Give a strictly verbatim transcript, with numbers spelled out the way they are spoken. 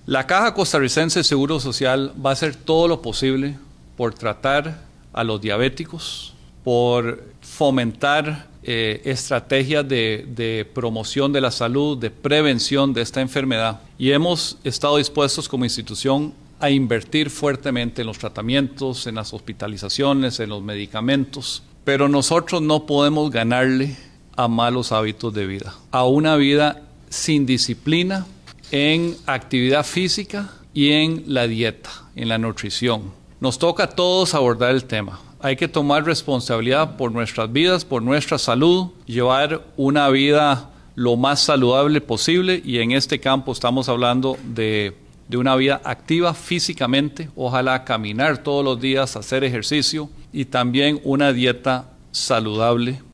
La Caja Costarricense de Seguro Social va a hacer todo lo posible por tratar a los diabéticos, por fomentar eh, estrategias de, de promoción de la salud, de prevención de esta enfermedad. Y hemos estado dispuestos como institución a invertir fuertemente en los tratamientos, en las hospitalizaciones, en los medicamentos. Pero nosotros no podemos ganarle a malos hábitos de vida, a una vida sin disciplina en actividad física y en la dieta, en la nutrición. Nos toca a todos abordar el tema. Hay que tomar responsabilidad por nuestras vidas, por nuestra salud, llevar una vida lo más saludable posible, y en este campo estamos hablando de, de una vida activa físicamente, ojalá caminar todos los días, hacer ejercicio y también una dieta saludable.